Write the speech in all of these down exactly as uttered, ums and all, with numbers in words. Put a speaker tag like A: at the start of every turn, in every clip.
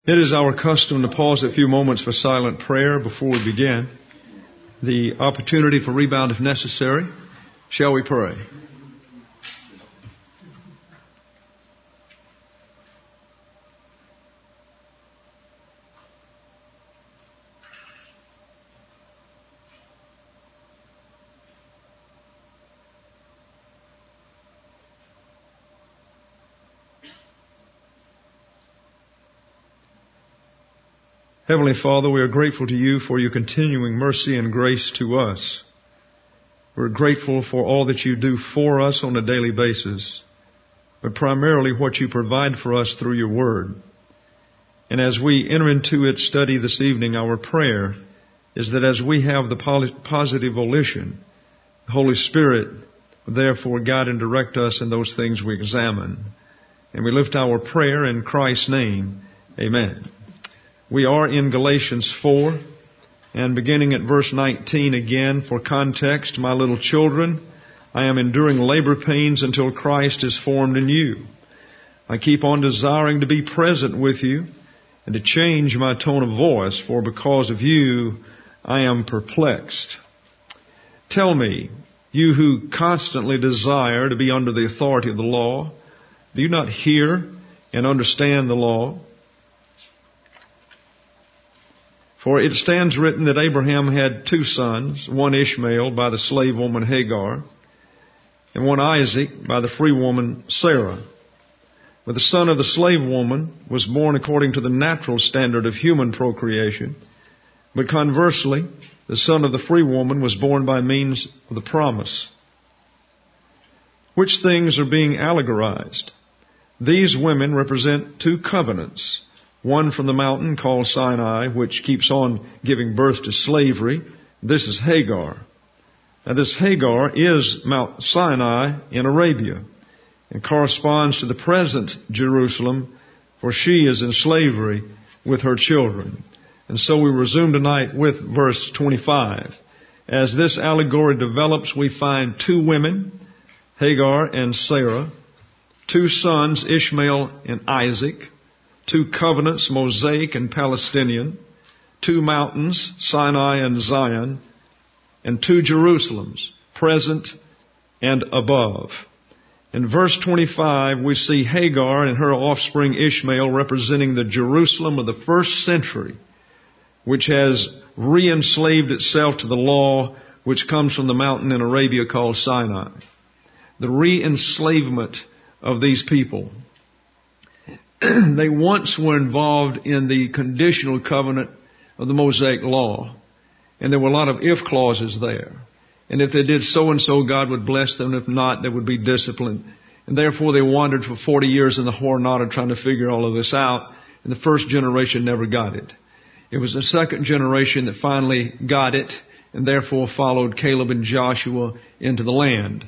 A: It is our custom to pause a few moments for silent prayer before we begin. The opportunity for rebound if necessary. Shall we pray? Heavenly Father, we are grateful to you for your continuing mercy and grace to us. We're grateful for all that you do for us on a daily basis, but primarily what you provide for us through your word. And as we enter into its study this evening, our prayer is that as we have the positive volition, the Holy Spirit will therefore guide and direct us in those things we examine. And we lift our prayer in Christ's name. Amen. We are in Galatians four, and beginning at verse nineteen again, for context, my little children, I am enduring labor pains until Christ is formed in you. I keep on desiring to be present with you and to change my tone of voice, for because of you I am perplexed. Tell me, you who constantly desire to be under the authority of the law, do you not hear and understand the law? For it stands written that Abraham had two sons, one Ishmael by the slave woman Hagar, and one Isaac by the free woman Sarah. But the son of the slave woman was born according to the natural standard of human procreation, but conversely, the son of the free woman was born by means of the promise. Which things are being allegorized? These women represent two covenants. One from the mountain called Sinai, which keeps on giving birth to slavery. This is Hagar. Now this Hagar is Mount Sinai in Arabia and corresponds to the present Jerusalem, for she is in slavery with her children. And so we resume tonight with verse twenty-five. As this allegory develops, we find two women, Hagar and Sarah, two sons, Ishmael and Isaac, two covenants, Mosaic and Palestinian, two mountains, Sinai and Zion, and two Jerusalems, present and above. In verse twenty-five, we see Hagar and her offspring Ishmael representing the Jerusalem of the first century, which has re-enslaved itself to the law which comes from the mountain in Arabia called Sinai. The re-enslavement of these people. They once were involved in the conditional covenant of the Mosaic law. And there were a lot of if clauses there. And if they did so and so, God would bless them. If not, they would be disciplined. And therefore they wandered for forty years in the Hornada trying to figure all of this out. And the first generation never got it. It was the second generation that finally got it and therefore followed Caleb and Joshua into the land.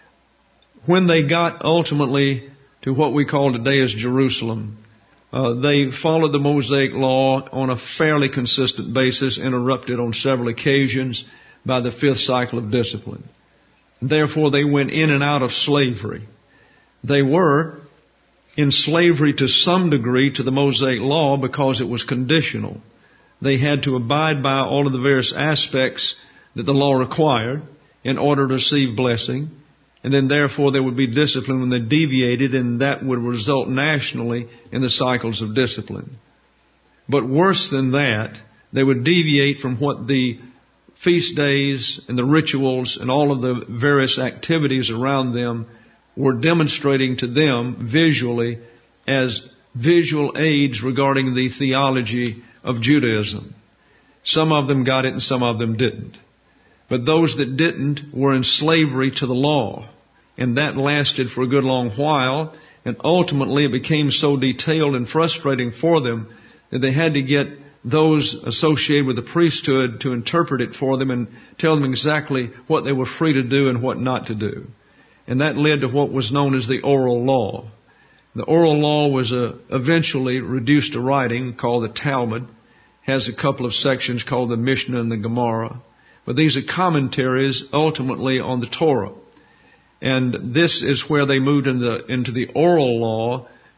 A: When they got ultimately to what we call today as Jerusalem, uh, they followed the Mosaic law on a fairly consistent basis, interrupted on several occasions by the fifth cycle of discipline. Therefore, they went in and out of slavery. They were in slavery to some degree to the Mosaic law because it was conditional. They had to abide by all of the various aspects that the law required in order to receive blessing. And then therefore there would be discipline when they deviated, and that would result nationally in the cycles of discipline. But worse than that, they would deviate from what the feast days and the rituals and all of the various activities around them were demonstrating to them visually as visual aids regarding the theology of Judaism. Some of them got it and some of them didn't. But those that didn't were in slavery to the law. And that lasted for a good long while. And ultimately it became so detailed and frustrating for them that they had to get those associated with the priesthood to interpret it for them and tell them exactly what they were free to do and what not to do. And that led to what was known as the oral law. The oral law was uh, eventually reduced to writing called the Talmud. Has a couple of sections called the Mishnah and the Gemara. But these are commentaries ultimately on the Torah. And this is where they moved into the, into the oral law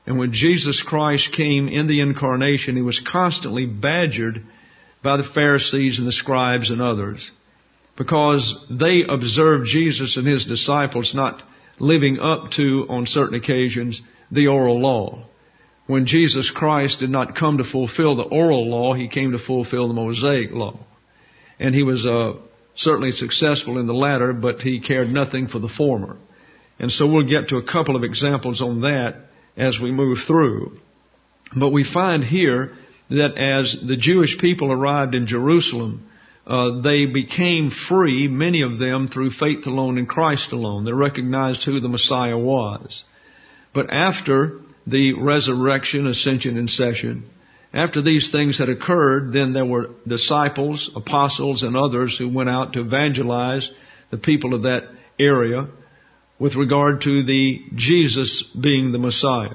A: And when Jesus Christ came in the incarnation, he was constantly badgered by the Pharisees and the scribes and others, because they observed Jesus and his disciples not living up to, on certain occasions, the oral law. When Jesus Christ did not come to fulfill the oral law, he came to fulfill the Mosaic law. And he was uh, certainly successful in the latter, but he cared nothing for the former. And so we'll get to a couple of examples on that as we move through. But we find here that as the Jewish people arrived in Jerusalem, uh, they became free, many of them, through faith alone in Christ alone. They recognized who the Messiah was. But after the resurrection, ascension, and session, after these things had occurred, then there were disciples, apostles, and others who went out to evangelize the people of that area with regard to the Jesus being the Messiah.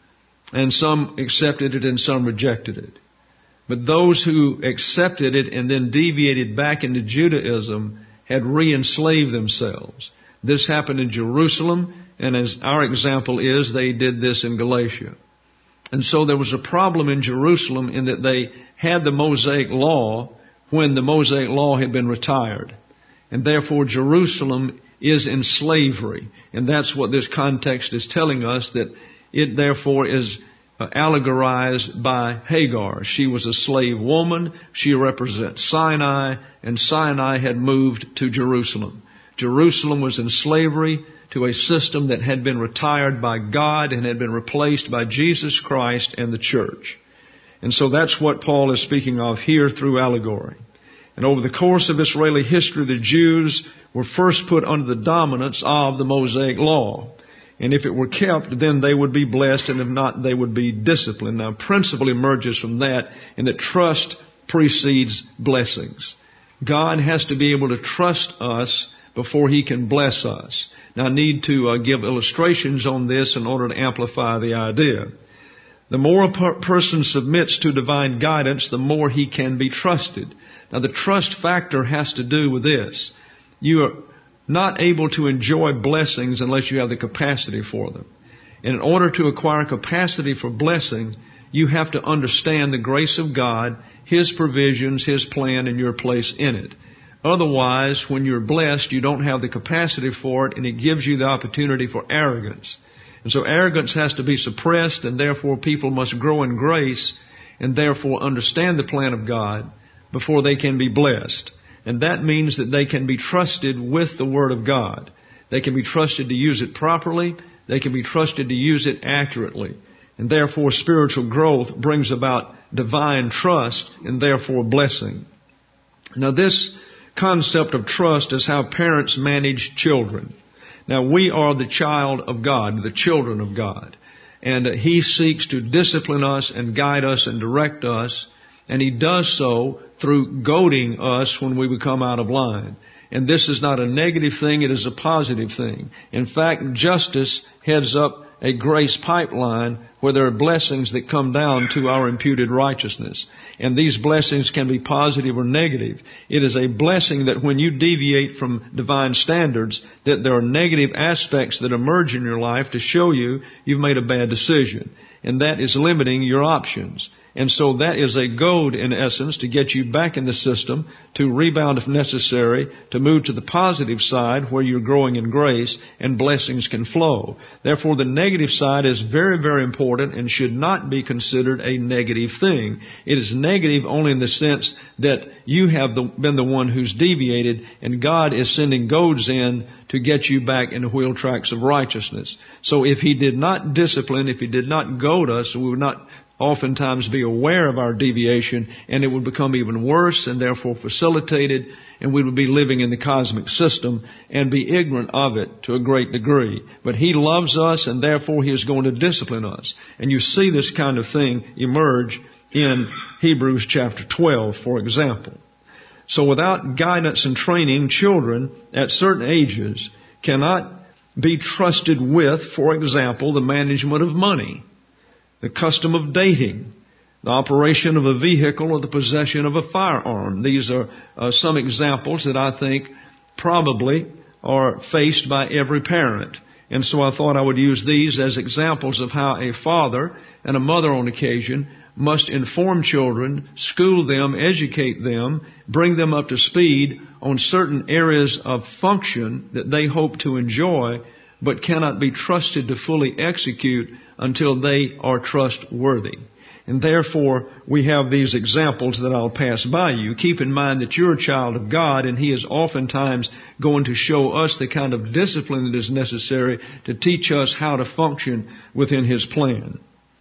A: And some accepted it and some rejected it. But those who accepted it and then deviated back into Judaism had re-enslaved themselves. This happened in Jerusalem, and as our example is, they did this in Galatia. And so there was a problem in Jerusalem in that they had the Mosaic law when the Mosaic law had been retired. And therefore Jerusalem is in slavery. And that's what this context is telling us, that it therefore is Uh, allegorized by Hagar. She was a slave woman. She represents Sinai, and Sinai had moved to Jerusalem. Jerusalem was in slavery to a system that had been retired by God and had been replaced by Jesus Christ and the church. And so that's what Paul is speaking of here through allegory. And over the course of Israeli history, the Jews were first put under the dominance of the Mosaic law. And if it were kept, then they would be blessed, and if not, they would be disciplined. Now, principle emerges from that, in that trust precedes blessings. God has to be able to trust us before he can bless us. Now, I need to uh, give illustrations on this in order to amplify the idea. The more a per- person submits to divine guidance, the more he can be trusted. Now, the trust factor has to do with this. You are not able to enjoy blessings unless you have the capacity for them. And in order to acquire capacity for blessing, you have to understand the grace of God, his provisions, his plan, and your place in it. Otherwise, when you're blessed, you don't have the capacity for it, and it gives you the opportunity for arrogance. And so arrogance has to be suppressed, and therefore people must grow in grace and therefore understand the plan of God before they can be blessed. And that means that they can be trusted with the Word of God. They can be trusted to use it properly. They can be trusted to use it accurately. And therefore spiritual growth brings about divine trust and therefore blessing. Now this concept of trust is how parents manage children. Now we are the child of God, the children of God. And he seeks to discipline us and guide us and direct us. And he does so through goading us when we become out of line. And this is not a negative thing, it is a positive thing. In fact, justice heads up a grace pipeline where there are blessings that come down to our imputed righteousness. And these blessings can be positive or negative. It is a blessing that when you deviate from divine standards, that there are negative aspects that emerge in your life to show you you've made a bad decision. And that is limiting your options. And so that is a goad, in essence, to get you back in the system, to rebound if necessary, to move to the positive side where you're growing in grace and blessings can flow. Therefore, the negative side is very, very important and should not be considered a negative thing. It is negative only in the sense that you have the, been the one who's deviated, and God is sending goads in to get you back in the wheel tracks of righteousness. So if he did not discipline, if he did not goad us, we would not oftentimes be aware of our deviation, and it would become even worse and therefore facilitated, and we would be living in the cosmic system and be ignorant of it to a great degree. But he loves us, and therefore he is going to discipline us. And you see this kind of thing emerge in Hebrews chapter twelve, for example. So without guidance and training, children at certain ages cannot be trusted with, for example, the management of money, the custom of dating, the operation of a vehicle, or the possession of a firearm. These are uh, some examples that I think probably are faced by every parent. And so I thought I would use these as examples of how a father and a mother on occasion must inform children, school them, educate them, bring them up to speed on certain areas of function that they hope to enjoy, but cannot be trusted to fully execute until they are trustworthy. And therefore, we have these examples that I'll pass by you. Keep in mind that you're a child of God, and He is oftentimes going to show us the kind of discipline that is necessary to teach us how to function within His plan.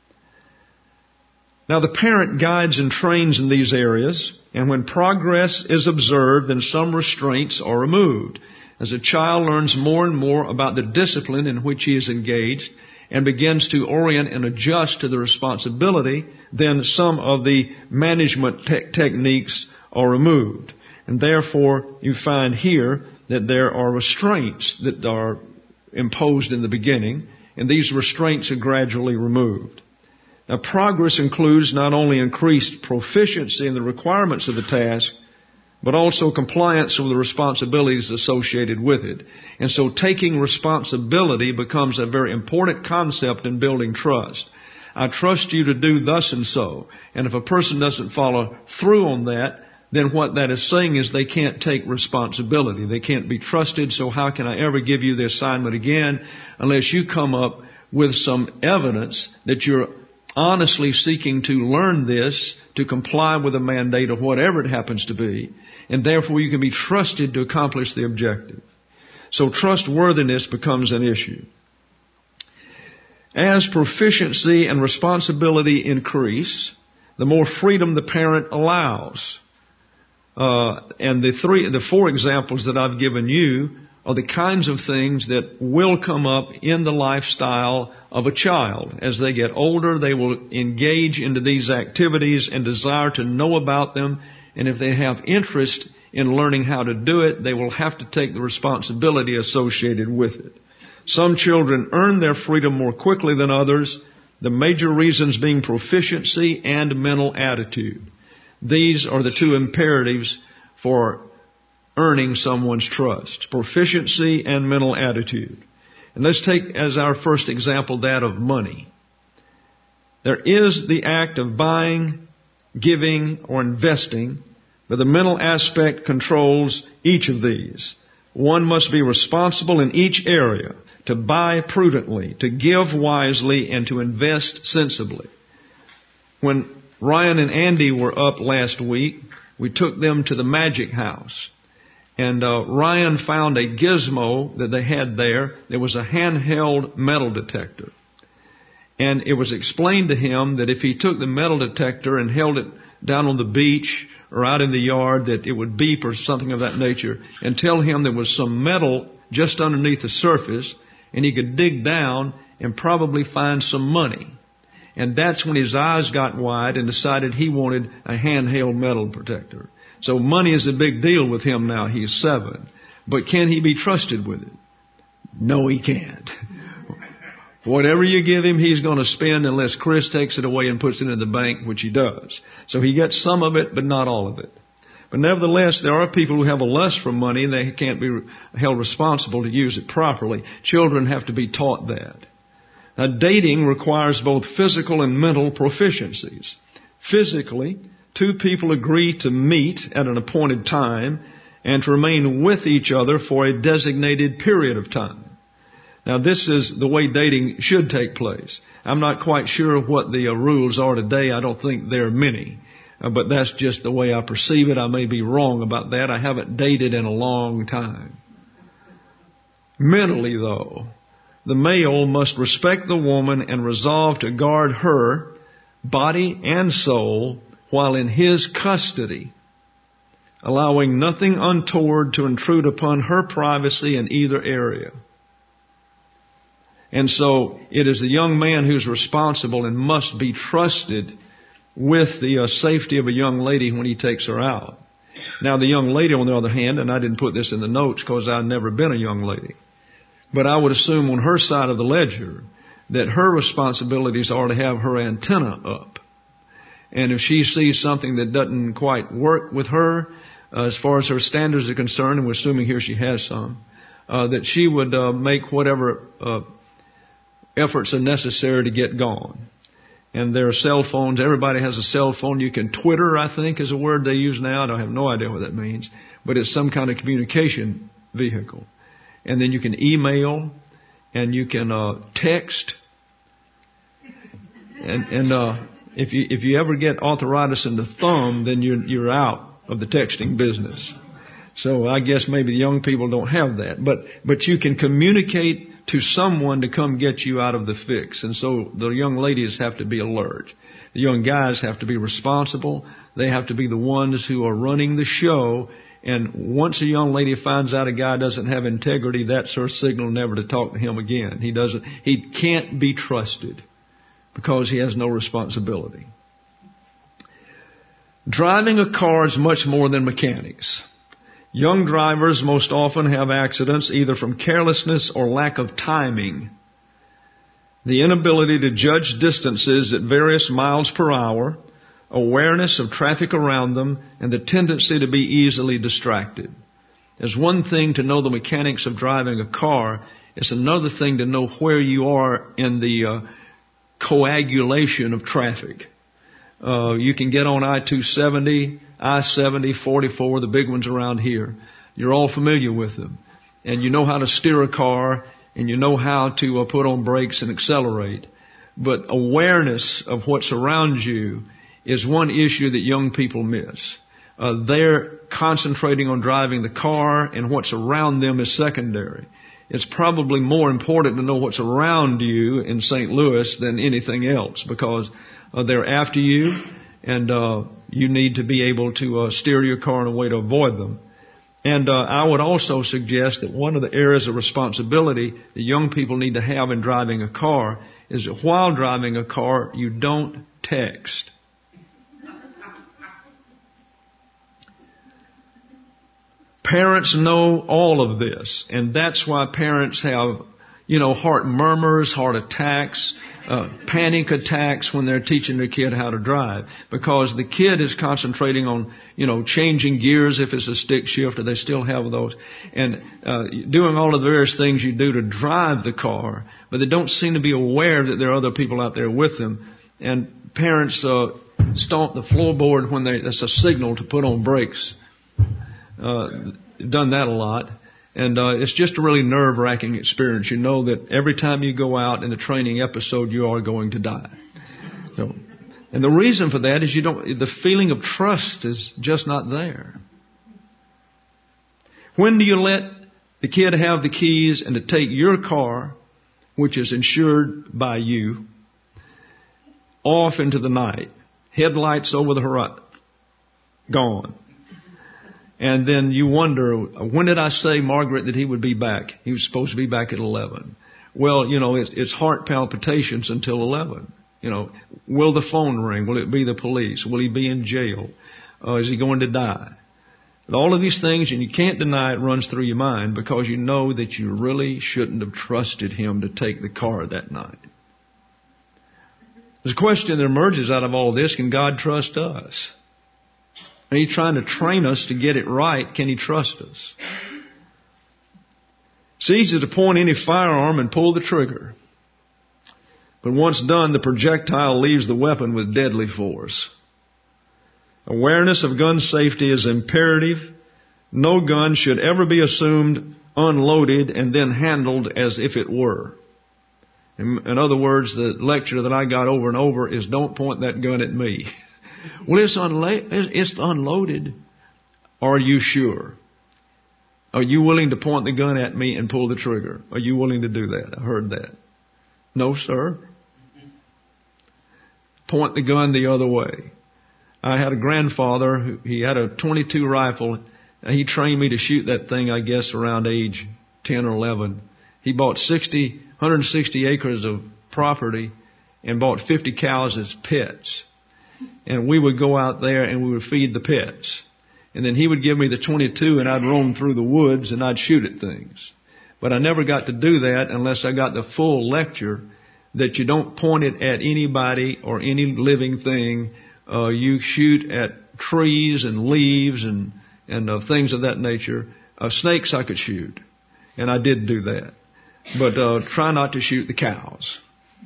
A: Now, the parent guides and trains in these areas, and when progress is observed, then some restraints are removed. As a child learns more and more about the discipline in which he is engaged, and begins to orient and adjust to the responsibility, then some of the management te- techniques are removed. And therefore, you find here that there are restraints that are imposed in the beginning, and these restraints are gradually removed. Now, progress includes not only increased proficiency in the requirements of the task, but also compliance with the responsibilities associated with it. And so taking responsibility becomes a very important concept in building trust. I trust you to do thus and so. And if a person doesn't follow through on that, then what that is saying is they can't take responsibility. They can't be trusted, so how can I ever give you the assignment again unless you come up with some evidence that you're honestly seeking to learn this, to comply with a mandate or whatever it happens to be, and therefore you can be trusted to accomplish the objective. So trustworthiness becomes an issue. As proficiency and responsibility increase, the more freedom the parent allows. Uh, and the three, the four examples that I've given you are the kinds of things that will come up in the lifestyle of a child. As they get older, they will engage into these activities and desire to know about them. And if they have interest in learning how to do it, they will have to take the responsibility associated with it. Some children earn their freedom more quickly than others, the major reasons being proficiency and mental attitude. These are the two imperatives for earning someone's trust: proficiency and mental attitude. And let's take as our first example that of money. There is the act of buying, giving, or investing, but the mental aspect controls each of these. One must be responsible in each area to buy prudently, to give wisely, and to invest sensibly. When Ryan and Andy were up last week, we took them to the Magic House. And uh, Ryan found a gizmo that they had there. It was a handheld metal detector. And it was explained to him that if he took the metal detector and held it down on the beach or out in the yard, that it would beep or something of that nature, and tell him there was some metal just underneath the surface, and he could dig down and probably find some money. And that's when his eyes got wide and decided he wanted a handheld metal detector. So money is a big deal with him now. He's seven. But can he be trusted with it? No, he can't. Whatever you give him, he's going to spend unless Chris takes it away and puts it in the bank, which he does. So he gets some of it, but not all of it. But nevertheless, there are people who have a lust for money and they can't be held responsible to use it properly. Children have to be taught that. Now, dating requires both physical and mental proficiencies. Physically, two people agree to meet at an appointed time and to remain with each other for a designated period of time. Now, this is the way dating should take place. I'm not quite sure what the uh, rules are today. I don't think there are many. Uh, but that's just the way I perceive it. I may be wrong about that. I haven't dated in a long time. Mentally, though, the male must respect the woman and resolve to guard her body and soul while in his custody, allowing nothing untoward to intrude upon her privacy in either area. And so it is the young man who's responsible and must be trusted with the uh, safety of a young lady when he takes her out. Now, the young lady, on the other hand, and I didn't put this in the notes because I've never been a young lady, but I would assume on her side of the ledger that her responsibilities are to have her antenna up. And if she sees something that doesn't quite work with her, uh, as far as her standards are concerned, and we're assuming here she has some, uh, that she would uh, make whatever uh, efforts are necessary to get gone. And there are cell phones. Everybody has a cell phone. You can Twitter, I think, is a word they use now. I don't have no idea what that means. But it's some kind of communication vehicle. And then you can email, and you can uh, text. And, and uh, if you if you ever get arthritis in the thumb, then you're you're out of the texting business. So I guess maybe the young people don't have that. But but you can communicate to someone to come get you out of the fix. And so the young ladies have to be alert. The young guys have to be responsible. They have to be the ones who are running the show. And once a young lady finds out a guy doesn't have integrity, that's her signal never to talk to him again. He doesn't, he can't be trusted because he has no responsibility. Driving a car is much more than mechanics. Young drivers most often have accidents either from carelessness or lack of timing. The inability to judge distances at various miles per hour, awareness of traffic around them, and the tendency to be easily distracted. It's one thing to know the mechanics of driving a car. It's another thing to know where you are in the uh, coagulation of traffic. Uh, you can get on I two seventy, I seventy, forty-four, the big ones around here. You're all familiar with them. And you know how to steer a car, and you know how to uh, put on brakes and accelerate. But awareness of what's around you is one issue that young people miss. Uh, they're concentrating on driving the car, and what's around them is secondary. It's probably more important to know what's around you in Saint Louis than anything else, because uh, they're after you, and uh, you need to be able to uh, steer your car in a way to avoid them. And uh, I would also suggest that one of the areas of responsibility that young people need to have in driving a car is that while driving a car, you don't text. Parents know all of this, and that's why parents have, you know, heart murmurs, heart attacks, uh, panic attacks when they're teaching their kid how to drive, because the kid is concentrating on, you know, changing gears if it's a stick shift, or they still have those, and uh, doing all of the various things you do to drive the car, but they don't seem to be aware that there are other people out there with them. And parents uh, stomp the floorboard when they, that's a signal to put on brakes. Uh, done that a lot. And uh, it's just a really nerve-wracking experience. You know that every time you go out in the training episode, you are going to die. So, and the reason for that is you don't, the feeling of trust is just not there. When do you let the kid have the keys and to take your car, which is insured by you, off into the night? Headlights over the horizon, gone. And then you wonder, when did I say, Margaret, that he would be back? He was supposed to be back at eleven. Well, you know, it's, it's heart palpitations until eleven. You know, will the phone ring? Will it be the police? Will he be in jail? Uh, is he going to die? And all of these things, and you can't deny it, runs through your mind because you know that you really shouldn't have trusted him to take the car that night. There's a question that emerges out of all this: can God trust us? Are you trying to train us to get it right? Can he trust us? It's easy to point any firearm and pull the trigger. But once done, the projectile leaves the weapon with deadly force. Awareness of gun safety is imperative. No gun should ever be assumed unloaded and then handled as if it were. In, in other words, the lecture that I got over and over is, don't point that gun at me. Well, it's, unla- it's unloaded. Are you sure? Are you willing to point the gun at me and pull the trigger? Are you willing to do that? I heard that. No, sir. Point the gun the other way. I had a grandfather who, he had a twenty-two rifle. He trained me to shoot that thing, I guess, around age ten or eleven. He bought sixty, one hundred sixty acres of property and bought fifty cows as pets. And we would go out there and we would feed the pets. And then he would give me the twenty-two and I'd roam through the woods and I'd shoot at things. But I never got to do that unless I got the full lecture that you don't point it at anybody or any living thing. Uh, you shoot at trees and leaves and, and uh, things of that nature. Uh, snakes I could shoot. And I did do that. But uh, try not to shoot the cows.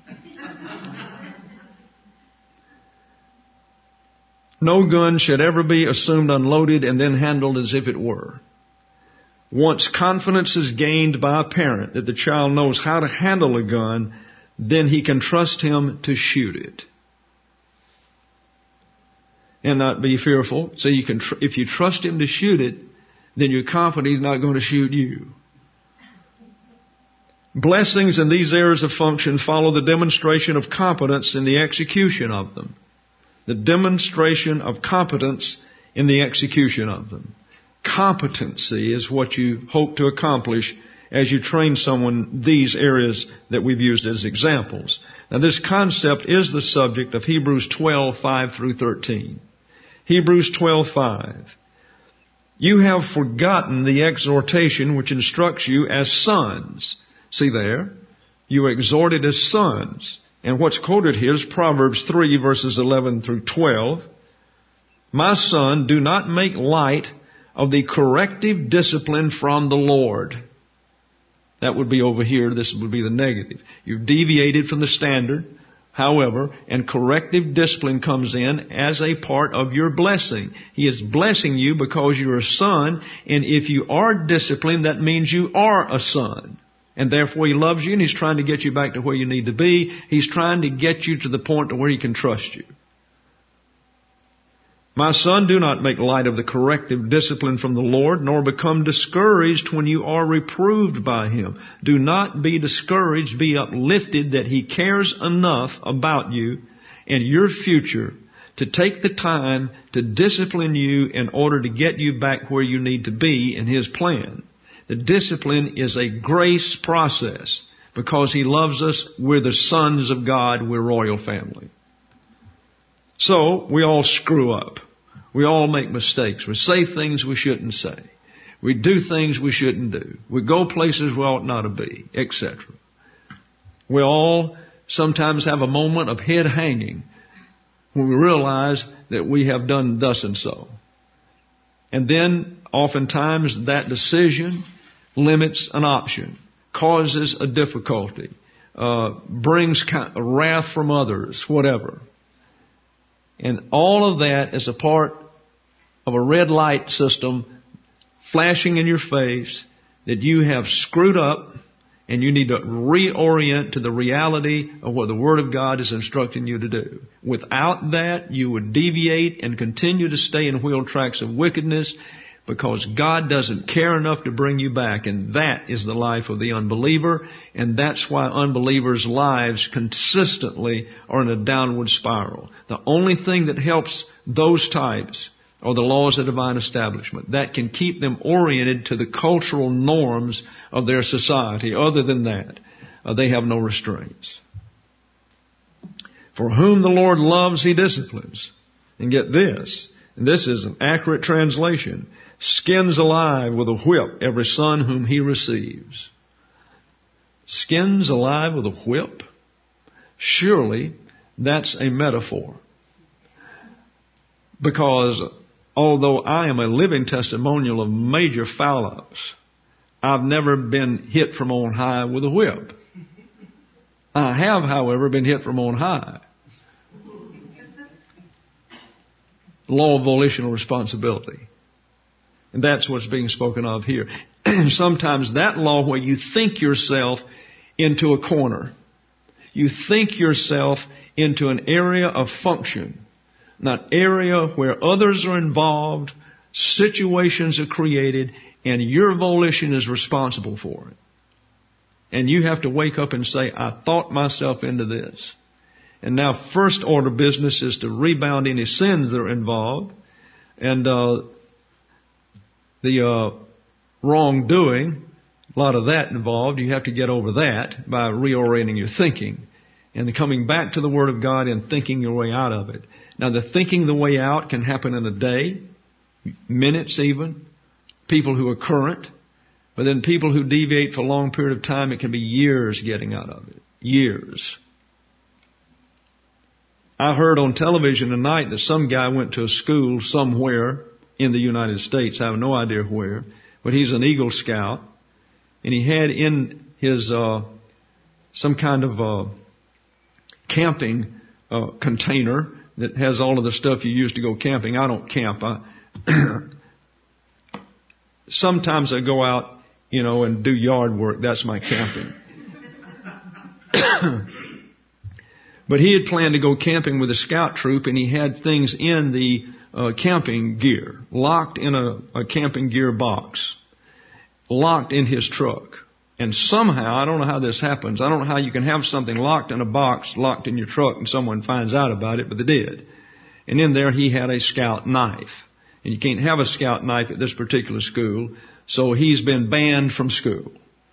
A: No gun should ever be assumed unloaded and then handled as if it were. Once confidence is gained by a parent that the child knows how to handle a gun, then he can trust him to shoot it. And not be fearful. So you can, tr- if you trust him to shoot it, then you're confident he's not going to shoot you. Blessings in these areas of function follow the demonstration of competence in the execution of them. The demonstration of competence in the execution of them. Competency is what you hope to accomplish as you train someone these areas that we've used as examples. Now this concept is the subject of Hebrews twelve, five through thirteen. Hebrews twelve, five. You have forgotten the exhortation which instructs you as sons. See there? You are exhorted as sons. And what's quoted here is Proverbs three, verses eleven through twelve. My son, do not make light of the corrective discipline from the Lord. That would be over here. This would be the negative. You've deviated from the standard, however, and corrective discipline comes in as a part of your blessing. He is blessing you because you're a son, and if you are disciplined, that means you are a son. And therefore He loves you, and He's trying to get you back to where you need to be. He's trying to get you to the point to where He can trust you. My son, do not make light of the corrective discipline from the Lord, nor become discouraged when you are reproved by Him. Do not be discouraged, be uplifted that He cares enough about you and your future to take the time to discipline you in order to get you back where you need to be in His plan. The discipline is a grace process. Because He loves us, we're the sons of God, we're royal family. So, we all screw up. We all make mistakes. We say things we shouldn't say. We do things we shouldn't do. We go places we ought not to be, et cetera. We all sometimes have a moment of head hanging when we realize that we have done thus and so. And then, oftentimes, that decision limits an option, causes a difficulty, uh, brings wrath from others, whatever. And all of that is a part of a red light system flashing in your face that you have screwed up and you need to reorient to the reality of what the Word of God is instructing you to do. Without that, you would deviate and continue to stay in wheel tracks of wickedness because God doesn't care enough to bring you back. And that is the life of the unbeliever. And that's why unbelievers' lives consistently are in a downward spiral. The only thing that helps those types are the laws of divine establishment. That can keep them oriented to the cultural norms of their society. Other than that, uh, they have no restraints. For whom the Lord loves, He disciplines. And get this, and this is an accurate translation, skins alive with a whip every son whom He receives. Skins alive with a whip? Surely that's a metaphor. Because although I am a living testimonial of major foul-ups, I've never been hit from on high with a whip. I have, however, been hit from on high. Law of volitional responsibility. And that's what's being spoken of here. And sometimes that law where you think yourself into a corner. You think yourself into an area of function. Not area where others are involved, situations are created, and your volition is responsible for it. And you have to wake up and say, I thought myself into this. And now first order business is to rebound any sins that are involved. And uh, the uh, wrongdoing, a lot of that involved. You have to get over that by reorienting your thinking. And coming back to the Word of God and thinking your way out of it. Now the thinking the way out can happen in a day, minutes even, people who are current. But then people who deviate for a long period of time, it can be years getting out of it. Years. I heard on television tonight that some guy went to a school somewhere in the United States. I have no idea where. But he's an Eagle Scout. and he had in his uh, some kind of uh, camping uh, container that has all of the stuff you use to go camping. I don't camp. I sometimes I go out, you know, and do yard work. That's my camping. But he had planned to go camping with a scout troop, and he had things in the uh, camping gear, locked in a, a camping gear box, locked in his truck. And somehow, I don't know how this happens, I don't know how you can have something locked in a box, locked in your truck, and someone finds out about it, but they did. And in there he had a scout knife. And you can't have a scout knife at this particular school, so he's been banned from school.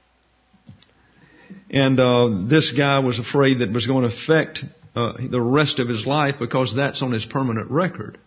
A: And uh, this guy was afraid that it was going to affect uh, the rest of his life because that's on his permanent record.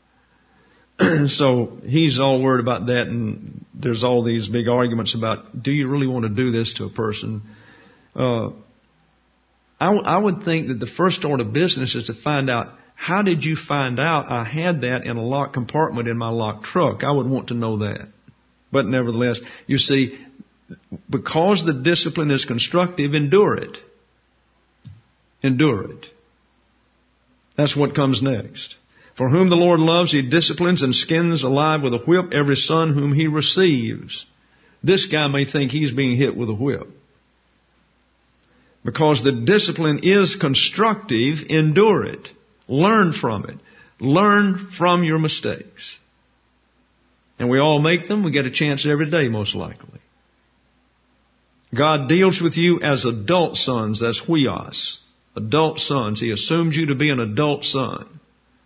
A: So he's all worried about that, and there's all these big arguments about, do you really want to do this to a person? Uh, I, w- I would think that the first order of business is to find out, how did you find out I had that in a locked compartment in my locked truck? I would want to know that. But nevertheless, you see, because the discipline is constructive, endure it. Endure it. That's what comes next. For whom the Lord loves, He disciplines and skins alive with a whip every son whom He receives. This guy may think he's being hit with a whip. Because the discipline is constructive, endure it. Learn from it. Learn from your mistakes. And we all make them. We get a chance every day, most likely. God deals with you as adult sons. That's huios. Adult sons. He assumes you to be an adult son.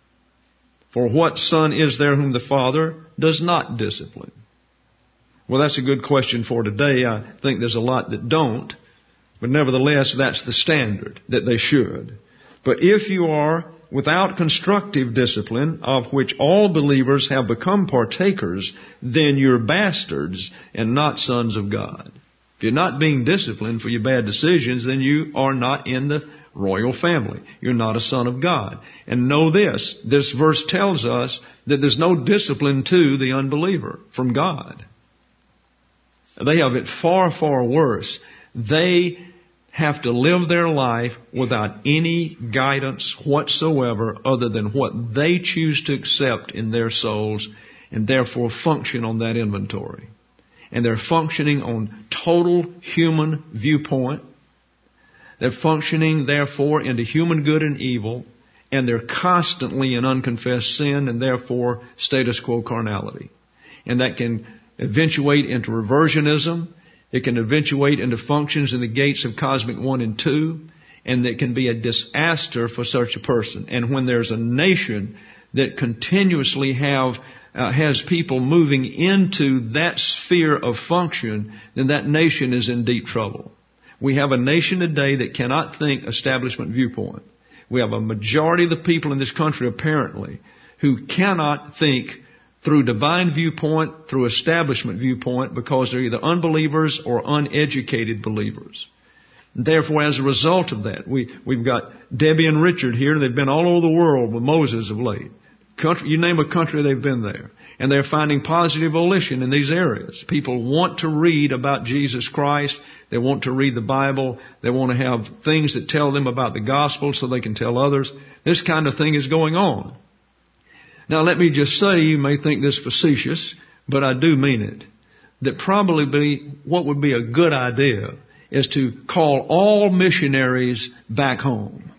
A: For what son is there whom the Father does not discipline? Well, that's a good question for today. I think there's a lot that don't. But nevertheless, that's the standard, that they should. But if you are without constructive discipline, of which all believers have become partakers, then you're bastards and not sons of God. If you're not being disciplined for your bad decisions, then you are not in the royal family. You're not a son of God. And know this, this verse tells us that there's no discipline to the unbeliever from God. They have it far, far worse. They have to live their life without any guidance whatsoever other than what they choose to accept in their souls, and therefore function on that inventory. And they're functioning on total human viewpoint. They're functioning, therefore, into human good and evil, and they're constantly in unconfessed sin and, therefore, status quo carnality. And that can eventuate into reversionism. It can eventuate into functions in the gates of cosmic one and two, and it can be a disaster for such a person. And when there's a nation that continuously have uh, has people moving into that sphere of function, then that nation is in deep trouble. We have a nation today that cannot think establishment viewpoint. We have a majority of the people in this country, apparently, who cannot think through divine viewpoint, through establishment viewpoint, because they're either unbelievers or uneducated believers. Therefore, as a result of that, we, we've got Debbie and Richard here. They've been all over the world with Moses of late. Country, you name a country, they've been there. And they're finding positive volition in these areas. People want to read about Jesus Christ. They want to read the Bible. They want to have things that tell them about the gospel so they can tell others. This kind of thing is going on. Now, let me just say, you may think this facetious, but I do mean it, that probably be what would be a good idea is to call all missionaries back home.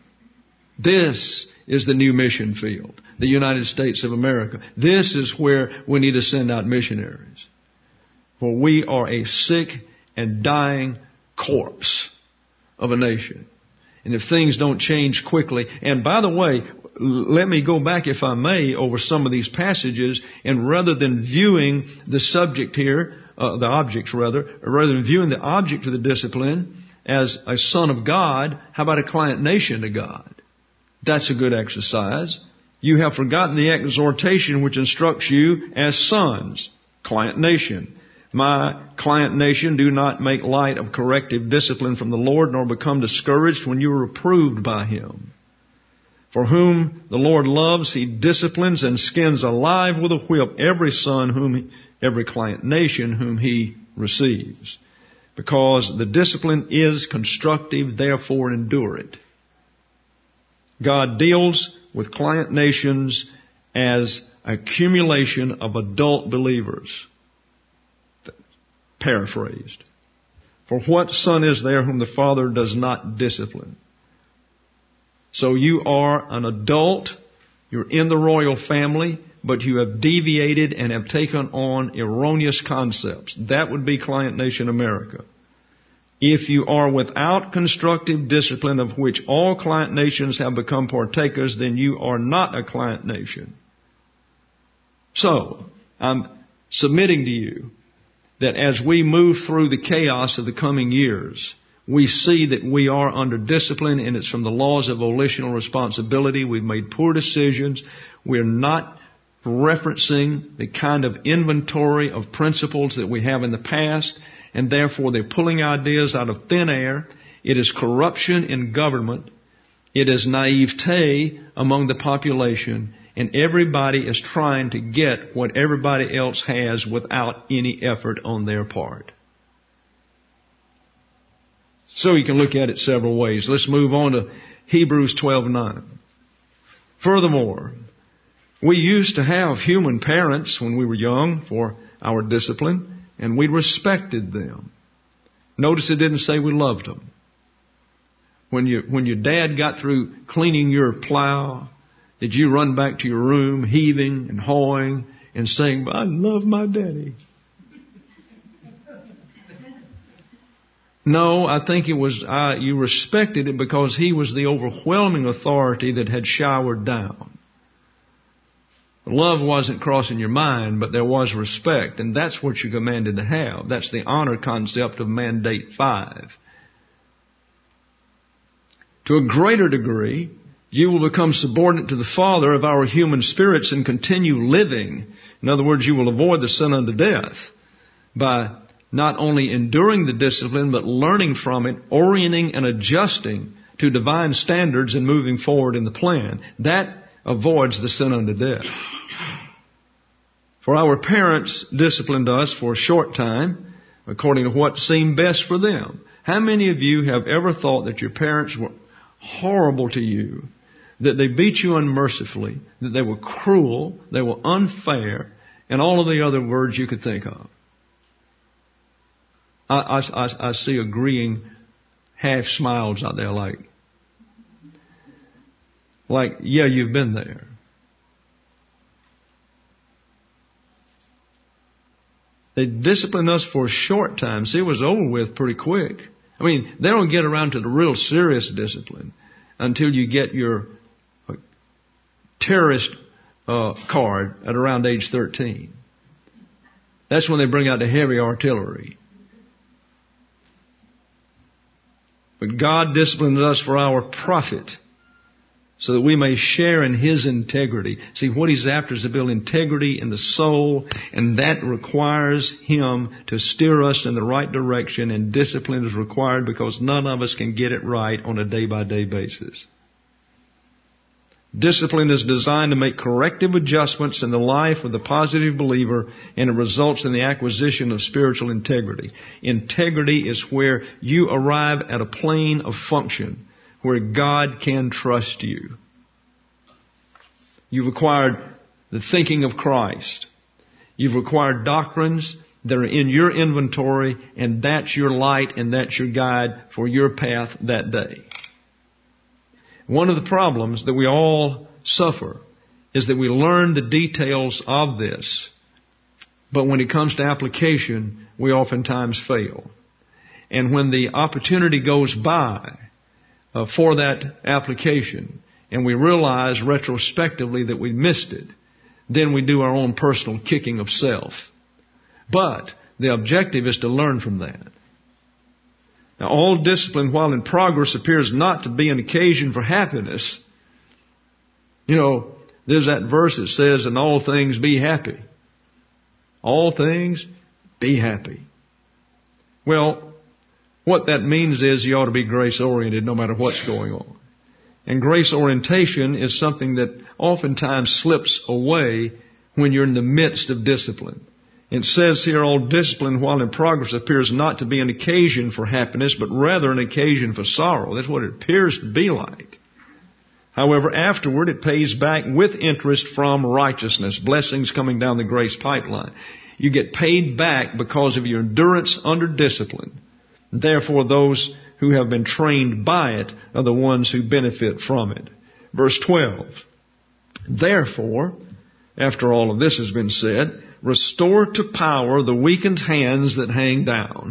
A: This is the new mission field, the United States of America. This is where we need to send out missionaries. For we are a sick and dying corpse of a nation. And if things don't change quickly, and by the way, let me go back, if I may, over some of these passages, and rather than viewing the subject here, uh, the objects rather, rather than viewing the object of the discipline as a son of God, how about a client nation to God? That's a good exercise. You have forgotten the exhortation which instructs you as sons, client nation. My client nation, do not make light of corrective discipline from the Lord, nor become discouraged when you are reproved by Him. For whom the Lord loves, He disciplines and skins alive with a whip every son, whom he, every client nation whom He receives. because the discipline is constructive, therefore endure it. God deals with client nations as accumulation of adult believers. Paraphrased. For what son is there whom the father does not discipline? So you are an adult, you're in the royal family, but you have deviated and have taken on erroneous concepts. That would be Client Nation America. If you are without constructive discipline, of which all client nations have become partakers, then you are not a client nation. So, I'm submitting to you that as we move through the chaos of the coming years, we see that we are under discipline, and it's from the laws of volitional responsibility. We've made poor decisions. We're not referencing the kind of inventory of principles that we have in the past, and therefore they're pulling ideas out of thin air. It is corruption in government. It is naivete among the population, and everybody is trying to get what everybody else has without any effort on their part. So you can look at it several ways. Let's move on to Hebrews twelve nine. Furthermore, we used to have human parents when we were young for our discipline, and we respected them. Notice it didn't say we loved them. When you, when your dad got through cleaning your plow, did you run back to your room heaving and hawing and saying, I love my daddy? No, I think it was, uh, you respected it because he was the overwhelming authority that had showered down. Love wasn't crossing your mind, but there was respect, and that's what you're commanded to have. That's the honor concept of Mandate five. To a greater degree, you will become subordinate to the Father of our human spirits and continue living. In other words, you will avoid the sin unto death by not only enduring the discipline, but learning from it, orienting and adjusting to divine standards and moving forward in the plan. That avoids the sin unto death. For our parents disciplined us for a short time, according to what seemed best for them. How many of you have ever thought that your parents were horrible to you, that they beat you unmercifully, that they were cruel, they were unfair, and all of the other words you could think of? I, I, I, I see agreeing half smiles out there like, like, yeah, you've been there. They disciplined us for a short time. See, it was over with pretty quick. I mean, they don't get around to the real serious discipline until you get your uh, terrorist uh, card at around age thirteen. That's when they bring out the heavy artillery. But God disciplined us for our profit, so that we may share in His integrity. See, what He's after is to build integrity in the soul, and that requires Him to steer us in the right direction, and discipline is required because none of us can get it right on a day-by-day basis. Discipline is designed to make corrective adjustments in the life of the positive believer, and it results in the acquisition of spiritual integrity. Integrity is where you arrive at a plane of function where God can trust you. You've acquired the thinking of Christ. You've acquired doctrines that are in your inventory, and that's your light and that's your guide for your path that day. One of the problems that we all suffer is that we learn the details of this, but when it comes to application, we oftentimes fail. And when the opportunity goes by uh, for that application, and we realize retrospectively that we missed it, then we do our own personal kicking of self. But the objective is to learn from that. Now, all discipline, while in progress, appears not to be an occasion for happiness. You know, there's that verse that says, in all things be happy. All things be happy. Well, what that means is you ought to be grace-oriented no matter what's going on. And grace orientation is something that oftentimes slips away when you're in the midst of discipline. It says here, all discipline while in progress appears not to be an occasion for happiness, but rather an occasion for sorrow. That's what it appears to be like. However, afterward it pays back with interest from righteousness, blessings coming down the grace pipeline. You get paid back because of your endurance under discipline. Therefore, those who have been trained by it are the ones who benefit from it. Verse twelve. Therefore, after all of this has been said, restore to power the weakened hands that hang down.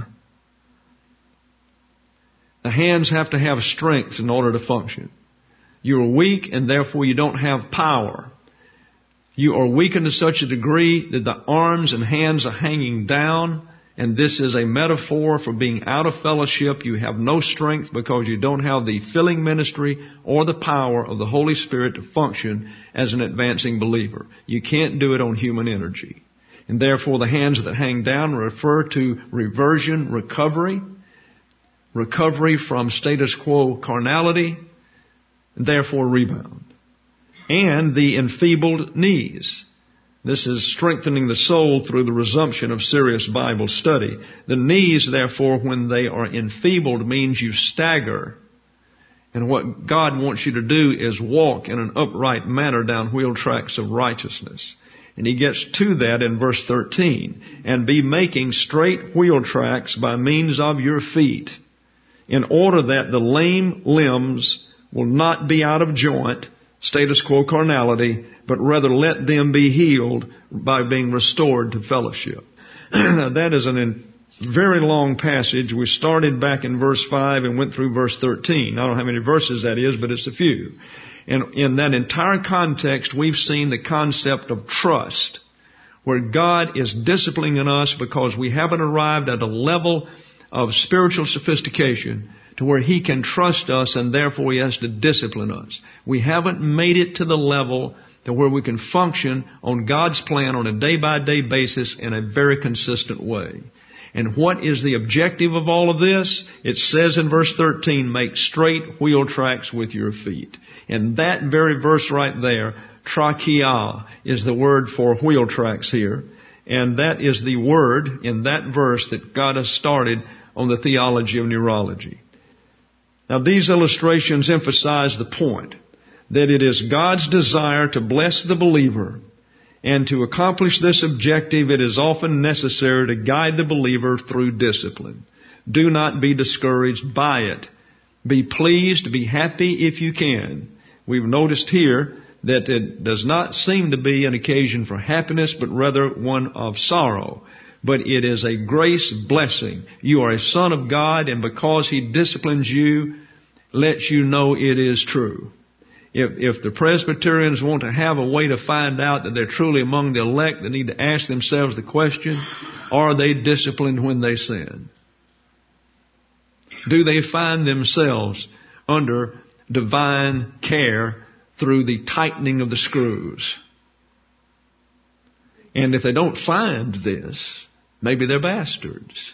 A: The hands have to have strength in order to function. You are weak and therefore you don't have power. You are weakened to such a degree that the arms and hands are hanging down, and this is a metaphor for being out of fellowship. You have no strength because you don't have the filling ministry or the power of the Holy Spirit to function as an advancing believer. You can't do it on human energy. And therefore the hands that hang down refer to reversion, recovery, recovery from status quo carnality, and therefore rebound. And the enfeebled knees. This is strengthening the soul through the resumption of serious Bible study. The knees, therefore, when they are enfeebled, means you stagger. And what God wants you to do is walk in an upright manner down wheel tracks of righteousness. And He gets to that in verse thirteen. And be making straight wheel tracks by means of your feet, in order that the lame limbs will not be out of joint, status quo carnality, but rather let them be healed by being restored to fellowship. That is a very long passage. We started back in verse five and went through verse thirteen. I don't know how many verses that is, but it's a few. And in that entire context, we've seen the concept of trust, where God is disciplining us because we haven't arrived at a level of spiritual sophistication to where He can trust us, and therefore He has to discipline us. We haven't made it to the level to where we can function on God's plan on a day-by-day basis in a very consistent way. And what is the objective of all of this? It says in verse thirteen, make straight wheel tracks with your feet. And that very verse right there, trachea, is the word for wheel tracks here. And that is the word in that verse that God has started on the theology of neurology. Now, these illustrations emphasize the point that it is God's desire to bless the believer, and to accomplish this objective, it is often necessary to guide the believer through discipline. Do not be discouraged by it. Be pleased, be happy if you can. We've noticed here that it does not seem to be an occasion for happiness, but rather one of sorrow. But it is a grace blessing. You are a son of God, and because He disciplines you, lets you know it is true. If, if the Presbyterians want to have a way to find out that they're truly among the elect, they need to ask themselves the question, are they disciplined when they sin? Do they find themselves under divine care through the tightening of the screws? And if they don't find this, maybe they're bastards.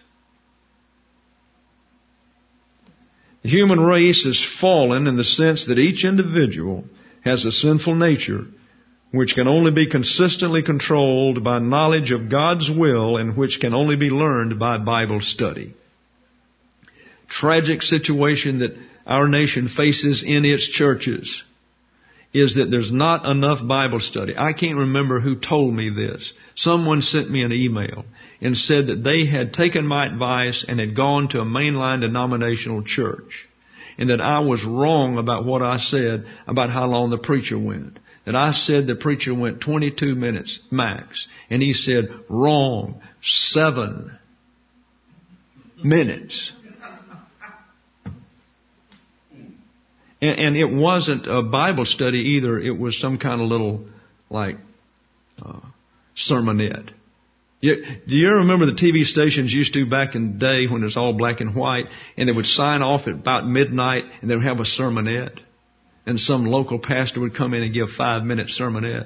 A: The human race is fallen in the sense that each individual has a sinful nature which can only be consistently controlled by knowledge of God's will and which can only be learned by Bible study. Tragic situation that our nation faces in its churches is that there's not enough Bible study. I can't remember who told me this. Someone sent me an email and said that they had taken my advice and had gone to a mainline denominational church, and that I was wrong about what I said about how long the preacher went. That I said the preacher went twenty-two minutes max, and he said, wrong, seven minutes. And, and it wasn't a Bible study either. It was some kind of little, like, uh, sermonette. You, do you remember the T V stations used to back in the day when it was all black and white, and they would sign off at about midnight and they would have a sermonette, and some local pastor would come in and give five minute sermonette.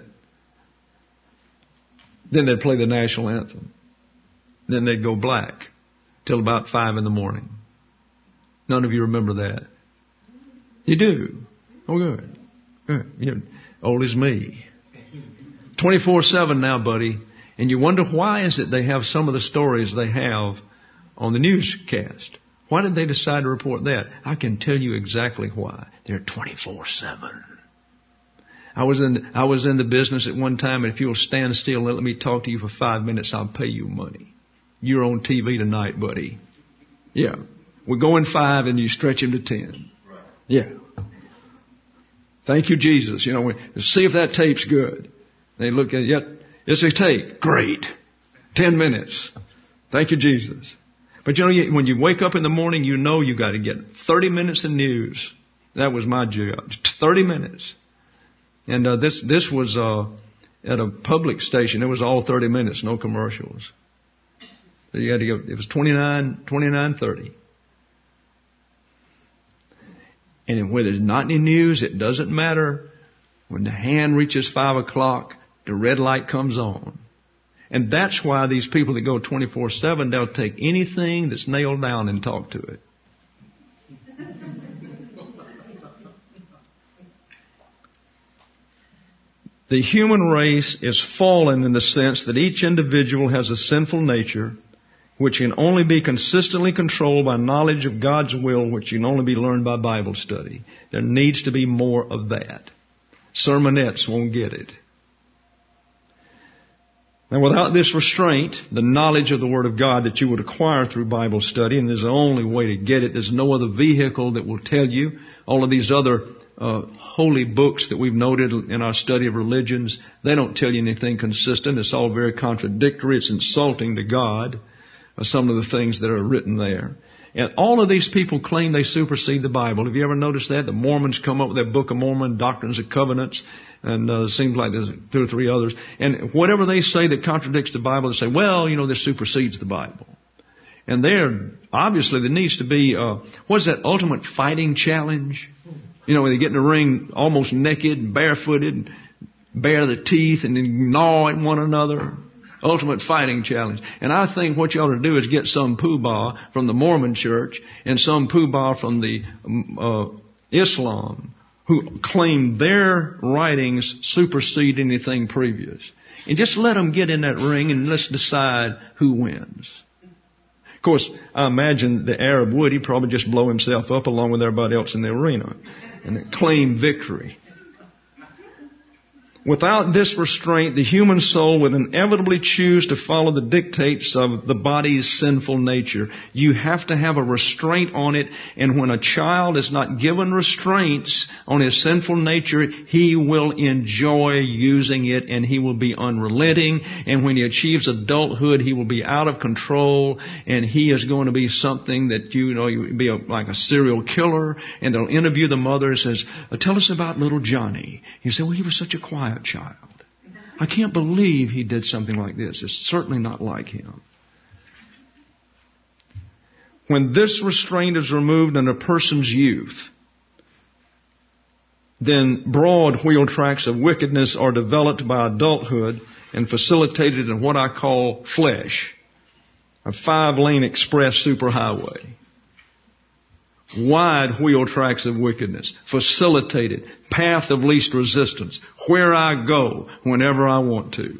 A: Then they'd play the national anthem. Then they'd go black till about five in the morning. None of you remember that. You do. Oh, good. Good. You're old as me. twenty-four seven now, buddy. And you wonder why is it they have some of the stories they have on the newscast. Why did they decide to report that? I can tell you exactly why. They're twenty-four seven. I was in, I was in the business at one time, and if you'll stand still and let me talk to you for five minutes, I'll pay you money. You're on T V tonight, buddy. Yeah. We're going five and you stretch him to ten. Yeah. Thank you, Jesus. You know, we, see if that tape's good. They look at it. Yep. It's a tape. Great. Ten minutes. Thank you, Jesus. But you know, when you wake up in the morning, you know you got to get thirty minutes of news. That was my job. thirty minutes. And uh, this this was uh, at a public station. It was all thirty minutes, no commercials. So you had to go. It was twenty-nine, twenty-nine thirty. And when there's not any news, it doesn't matter. When the hand reaches five o'clock, the red light comes on. And that's why these people that go twenty-four seven, they'll take anything that's nailed down and talk to it. The human race is fallen in the sense that each individual has a sinful nature which can only be consistently controlled by knowledge of God's will, which can only be learned by Bible study. There needs to be more of that. Sermonettes won't get it. Now, without this restraint, the knowledge of the Word of God that you would acquire through Bible study, and there's the only way to get it, there's no other vehicle that will tell you. All of these other uh, holy books that we've noted in our study of religions, they don't tell you anything consistent. It's all very contradictory. It's insulting to God, uh, some of the things that are written there. And all of these people claim they supersede the Bible. Have you ever noticed that? The Mormons come up with their Book of Mormon, Doctrines and Covenants, and uh, it seems like there's two or three others. And whatever they say that contradicts the Bible, they say, well, you know, this supersedes the Bible. And there, obviously, there needs to be, uh, what is that, ultimate fighting challenge? You know, where they get in the ring almost naked, barefooted, bare their teeth, and then gnaw at one another. Ultimate fighting challenge. And I think what you ought to do is get some poobah from the Mormon church and some poobah from the uh, Islam who claim their writings supersede anything previous. And just let them get in that ring and let's decide who wins. Of course, I imagine the Arab would. He'd probably just blow himself up along with everybody else in the arena and claim victory. Without this restraint, the human soul would inevitably choose to follow the dictates of the body's sinful nature. You have to have a restraint on it, and when a child is not given restraints on his sinful nature, he will enjoy using it, and he will be unrelenting, and when he achieves adulthood, he will be out of control, and he is going to be something that, you know, you be a, like a serial killer, and they'll interview the mother and says, tell us about little Johnny. He said, well, he was such a quiet child. I can't believe he did something like this. It's certainly not like him. When this restraint is removed in a person's youth, then broad wheel tracks of wickedness are developed by adulthood and facilitated in what I call flesh, a five-lane express superhighway. Wide wheel tracks of wickedness, facilitated, path of least resistance, where I go whenever I want to.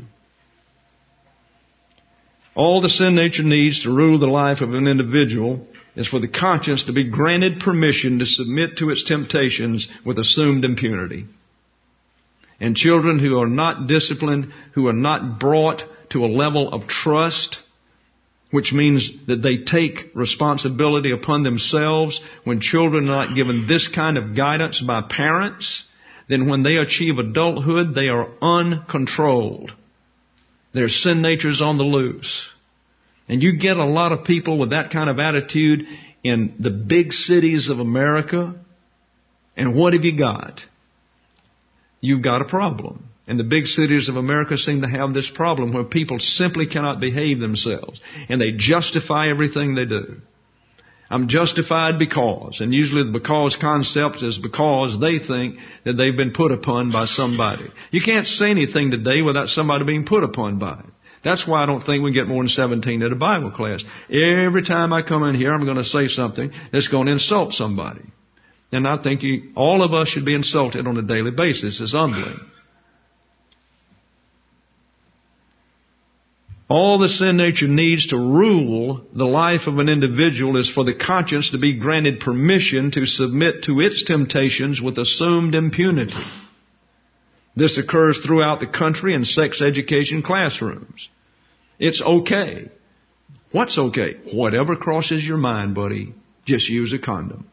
A: All the sin nature needs to rule the life of an individual is for the conscience to be granted permission to submit to its temptations with assumed impunity. And children who are not disciplined, who are not brought to a level of trust, which means that they take responsibility upon themselves. When children are not given this kind of guidance by parents, then when they achieve adulthood, they are uncontrolled. Their sin nature is on the loose. And you get a lot of people with that kind of attitude in the big cities of America. And what have you got? You've got a problem. And the big cities of America seem to have this problem where people simply cannot behave themselves. And they justify everything they do. I'm justified because. And usually the because concept is because they think that they've been put upon by somebody. You can't say anything today without somebody being put upon by it. That's why I don't think we get more than seventeen at a Bible class. Every time I come in here, I'm going to say something that's going to insult somebody. And I think you, all of us should be insulted on a daily basis. It's humbling. All the sin nature needs to rule the life of an individual is for the conscience to be granted permission to submit to its temptations with assumed impunity. This occurs throughout the country in sex education classrooms. It's okay. What's okay? Whatever crosses your mind, buddy, just use a condom.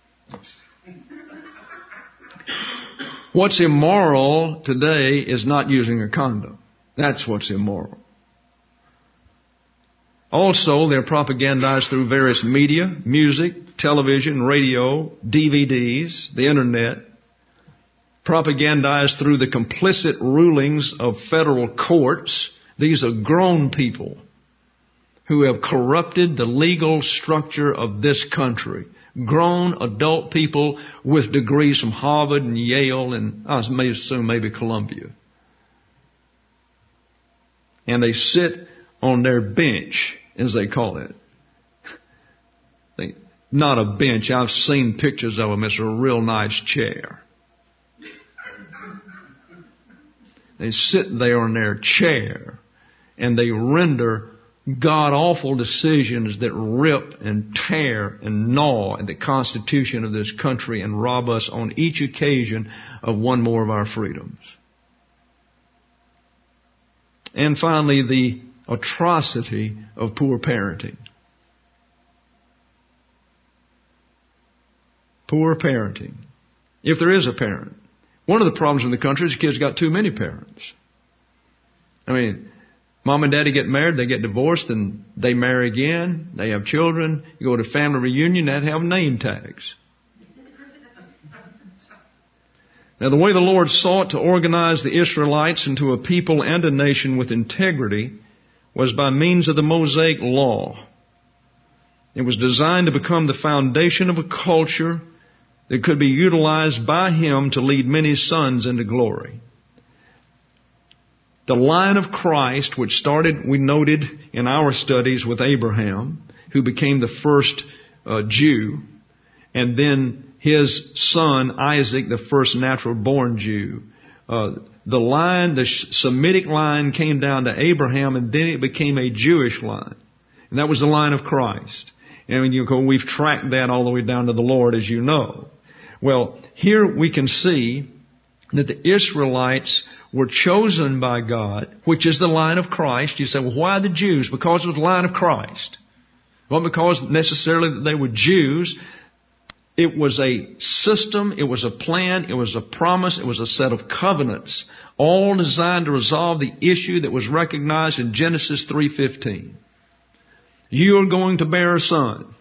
A: What's immoral today is not using a condom. That's what's immoral. Also, they're propagandized through various media, music, television, radio, D V Ds, the internet. Propagandized through the complicit rulings of federal courts. These are grown people who have corrupted the legal structure of this country. Grown adult people with degrees from Harvard and Yale and I may assume maybe Columbia. And they sit on their bench, as they call it. They, not a bench. I've seen pictures of them. It's a real nice chair. They sit there in their chair and they render God-awful decisions that rip and tear and gnaw at the Constitution of this country and rob us on each occasion of one more of our freedoms. And finally, the atrocity of poor parenting. Poor parenting. If there is a parent. One of the problems in the country is the kids got too many parents. I mean, mom and daddy get married, they get divorced, and they marry again. They have children. You go to family reunion, they have name tags. Now, the way the Lord sought to organize the Israelites into a people and a nation with integrity was by means of the Mosaic Law. It was designed to become the foundation of a culture that could be utilized by Him to lead many sons into glory. The line of Christ, which started, we noted in our studies with Abraham, who became the first uh, Jew, and then his son Isaac, the first natural-born Jew. Uh, the line, the Semitic line came down to Abraham, and then it became a Jewish line. And that was the line of Christ. And you go, we've tracked that all the way down to the Lord, as you know. Well, here we can see that the Israelites were chosen by God, which is the line of Christ. You say, well, why the Jews? Because it was the line of Christ. Well, because necessarily that they were Jews. It was a system, it was a plan, it was a promise, it was a set of covenants, all designed to resolve the issue that was recognized in Genesis three fifteen. You are going to bear a son.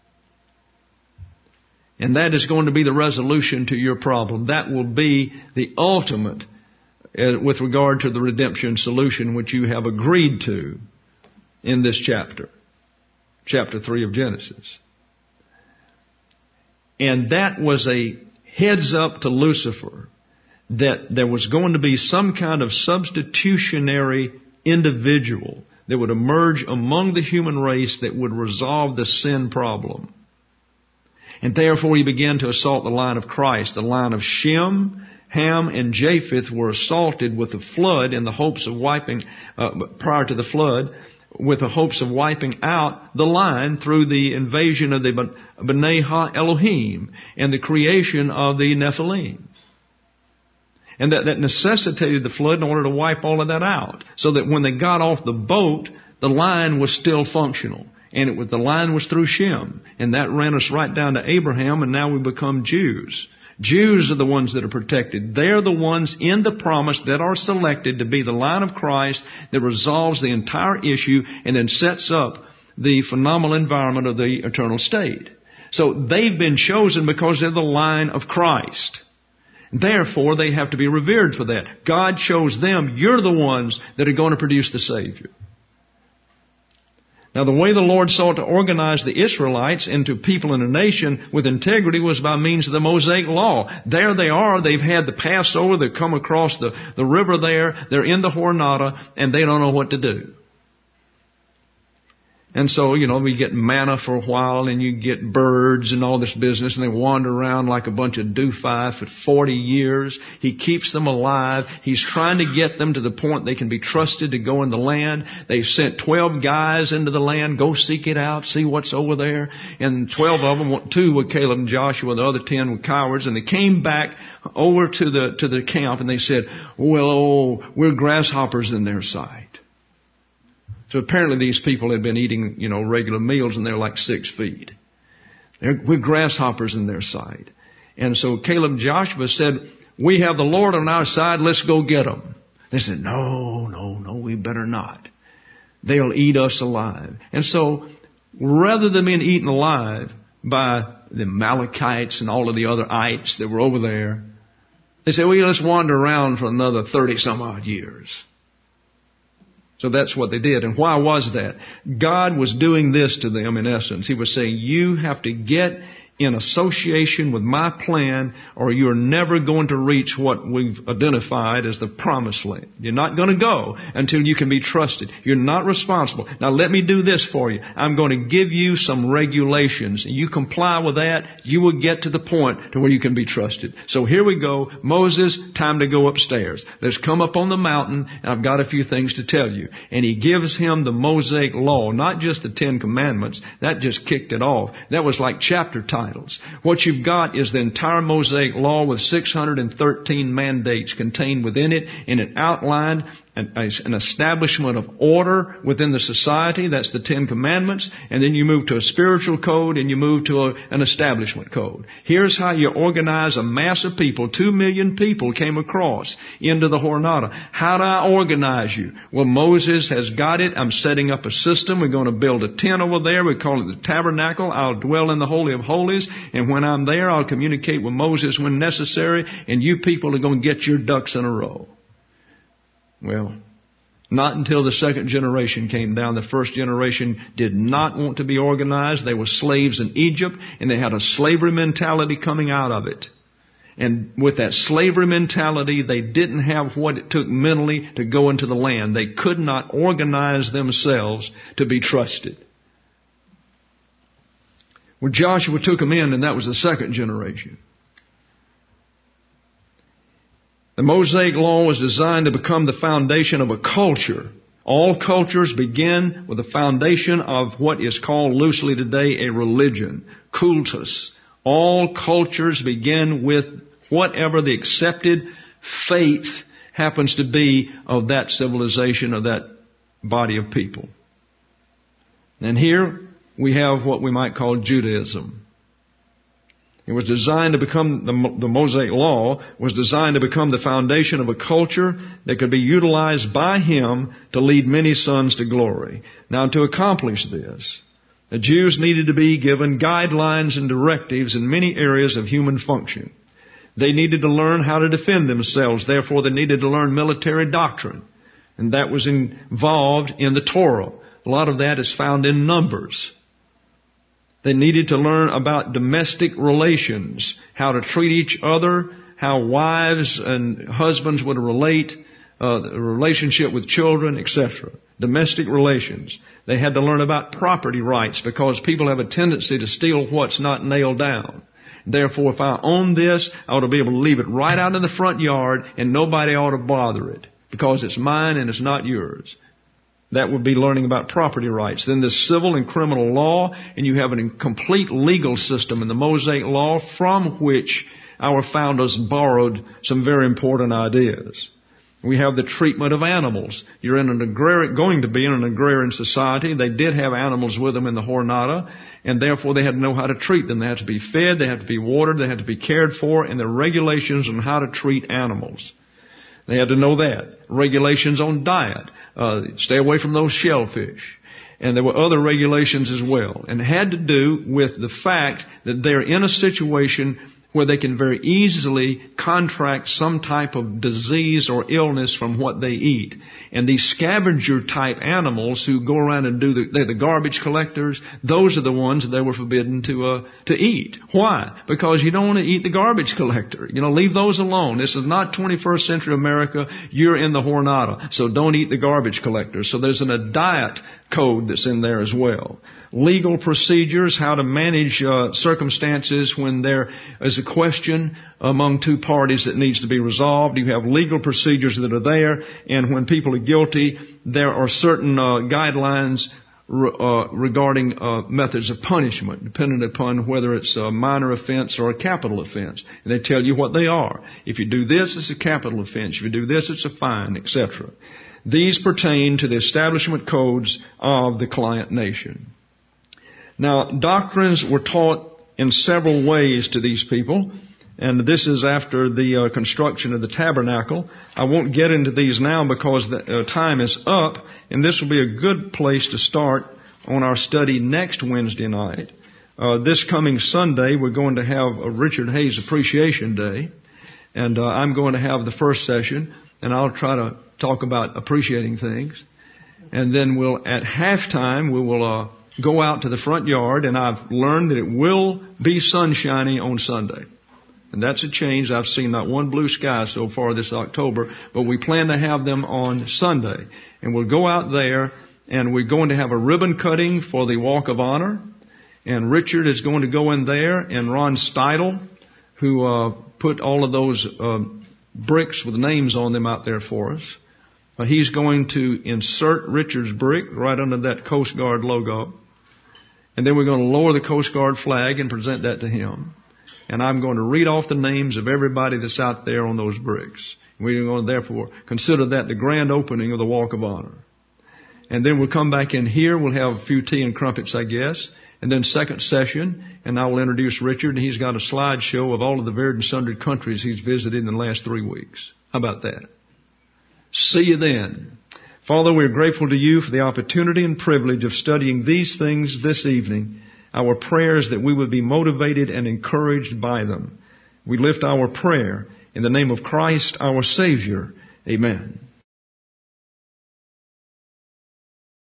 A: And that is going to be the resolution to your problem. That will be the ultimate uh, with regard to the redemption solution which you have agreed to in this chapter. Chapter three of Genesis. And that was a heads up to Lucifer that there was going to be some kind of substitutionary individual that would emerge among the human race that would resolve the sin problem. And therefore he began to assault the line of Christ. The line of Shem, Ham, and Japheth were assaulted with the flood in the hopes of wiping, uh, prior to the flood, with the hopes of wiping out the line through the invasion of the B'nai Ha-Elohim and the creation of the Nephilim. And that, that necessitated the flood in order to wipe all of that out. So that when they got off the boat, the line was still functional. And it was, the line was through Shem. And that ran us right down to Abraham, and now we become Jews. Jews are the ones that are protected. They're the ones in the promise that are selected to be the line of Christ that resolves the entire issue and then sets up the phenomenal environment of the eternal state. So they've been chosen because they're the line of Christ. Therefore, they have to be revered for that. God chose them. You're the ones that are going to produce the Savior. Now, the way the Lord sought to organize the Israelites into people in a nation with integrity was by means of the Mosaic Law. There they are. They've had the Passover. They've come across the, the river there. They're in the Jornada, and they don't know what to do. And so, you know, we get manna for a while and you get birds and all this business and they wander around like a bunch of doofi for forty years. He keeps them alive. He's trying to get them to the point they can be trusted to go in the land. They've sent twelve guys into the land. Go seek it out. See what's over there. And twelve of them, two were Caleb and Joshua. The other ten were cowards. And they came back over to the, to the camp and they said, well, oh, we're grasshoppers in their sight. So apparently these people had been eating, you know, regular meals and they're like six feet. They're, we're grasshoppers in their sight. And so Caleb and Joshua said, we have the Lord on our side, let's go get them. They said, no, no, no, we better not. They'll eat us alive. And so rather than being eaten alive by the Amalekites and all of the other ites that were over there, they said, well, let's wander around for another thirty some odd years. So that's what they did. And why was that? God was doing this to them in essence. He was saying, you have to get in association with my plan or you're never going to reach what we've identified as the promised land. You're not going to go until you can be trusted. You're not responsible. Now let me do this for you. I'm going to give you some regulations. You comply with that, you will get to the point to where you can be trusted. So here we go. Moses, time to go upstairs. Let's come up on the mountain and I've got a few things to tell you. And he gives him the Mosaic law, not just the Ten Commandments. That just kicked it off. That was like chapter titles. What you've got is the entire Mosaic law with six hundred thirteen mandates contained within it, and it outlined an, an establishment of order within the society. That's the Ten Commandments. And then you move to a spiritual code and you move to a, an establishment code. Here's how you organize a mass of people. Two million people came across into the Jornada. How do I organize you? Well, Moses has got it. I'm setting up a system. We're going to build a tent over there. We call it the tabernacle. I'll dwell in the Holy of Holies. And when I'm there, I'll communicate with Moses when necessary. And you people are going to get your ducks in a row. Well, not until the second generation came down. The first generation did not want to be organized. They were slaves in Egypt, and they had a slavery mentality coming out of it. And with that slavery mentality, they didn't have what it took mentally to go into the land. They could not organize themselves to be trusted. Well, Joshua took them in, and that was the second generation. The Mosaic law was designed to become the foundation of a culture. All cultures begin with the foundation of what is called loosely today a religion, cultus. All cultures begin with whatever the accepted faith happens to be of that civilization, of that body of people. And here we have what we might call Judaism. It was designed to become, the, the Mosaic Law was designed to become the foundation of a culture that could be utilized by him to lead many sons to glory. Now, to accomplish this, the Jews needed to be given guidelines and directives in many areas of human function. They needed to learn how to defend themselves. Therefore, they needed to learn military doctrine. And that was involved in the Torah. A lot of that is found in Numbers. They needed to learn about domestic relations, how to treat each other, how wives and husbands would relate, uh, the relationship with children, et cetera. Domestic relations. They had to learn about property rights because people have a tendency to steal what's not nailed down. Therefore, if I own this, I ought to be able to leave it right out in the front yard and nobody ought to bother it because it's mine and it's not yours. That would be learning about property rights. Then there's civil and criminal law, and you have a complete legal system in the Mosaic Law from which our founders borrowed some very important ideas. We have the treatment of animals. You're in an agrarian, going to be in an agrarian society. They did have animals with them in the Jornada, and therefore they had to know how to treat them. They had to be fed, they had to be watered, they had to be cared for, and there are regulations on how to treat animals. They had to know that. Regulations on diet. Uh, stay away from those shellfish. And there were other regulations as well. And it had to do with the fact that they're in a situation where they can very easily contract some type of disease or illness from what they eat. And these scavenger type animals who go around and do the, they're the garbage collectors, those are the ones that they were forbidden to, uh, to eat. Why? Because you don't want to eat the garbage collector. You know, leave those alone. This is not twenty-first century America. You're in the Jornada. So don't eat the garbage collectors. So there's an, a diet code that's in there as well. Legal procedures, how to manage uh, circumstances when there is a question among two parties that needs to be resolved. You have legal procedures that are there, and when people are guilty, there are certain uh, guidelines re- uh, regarding uh, methods of punishment, depending upon whether it's a minor offense or a capital offense. And they tell you what they are. If you do this, it's a capital offense. If you do this, it's a fine, et cetera. These pertain to the establishment codes of the client nation. Now, doctrines were taught in several ways to these people, and this is after the uh, construction of the tabernacle. I won't get into these now because the uh, time is up, and this will be a good place to start on our study next Wednesday night. Uh, this coming Sunday, we're going to have a Richard Hayes Appreciation Day, and uh, I'm going to have the first session, and I'll try to talk about appreciating things. And then we'll, at halftime, we will uh, go out to the front yard, and I've learned that it will be sunshiny on Sunday. And that's a change. I've seen not one blue sky so far this October, but we plan to have them on Sunday. And we'll go out there, and we're going to have a ribbon cutting for the Walk of Honor. And Richard is going to go in there, and Ron Steidel, who uh, put all of those uh, bricks with names on them out there for us. Uh, he's going to insert Richard's brick right under that Coast Guard logo. And then we're going to lower the Coast Guard flag and present that to him. And I'm going to read off the names of everybody that's out there on those bricks. We're going to therefore consider that the grand opening of the Walk of Honor. And then we'll come back in here. We'll have a few tea and crumpets, I guess. And then second session, and I will introduce Richard. And he's got a slideshow of all of the varied and sundry countries he's visited in the last three weeks. How about that? See you then. Father, we're grateful to you for the opportunity and privilege of studying these things this evening. Our prayer is that we would be motivated and encouraged by them. We lift our prayer in the name of Christ, our Savior. Amen.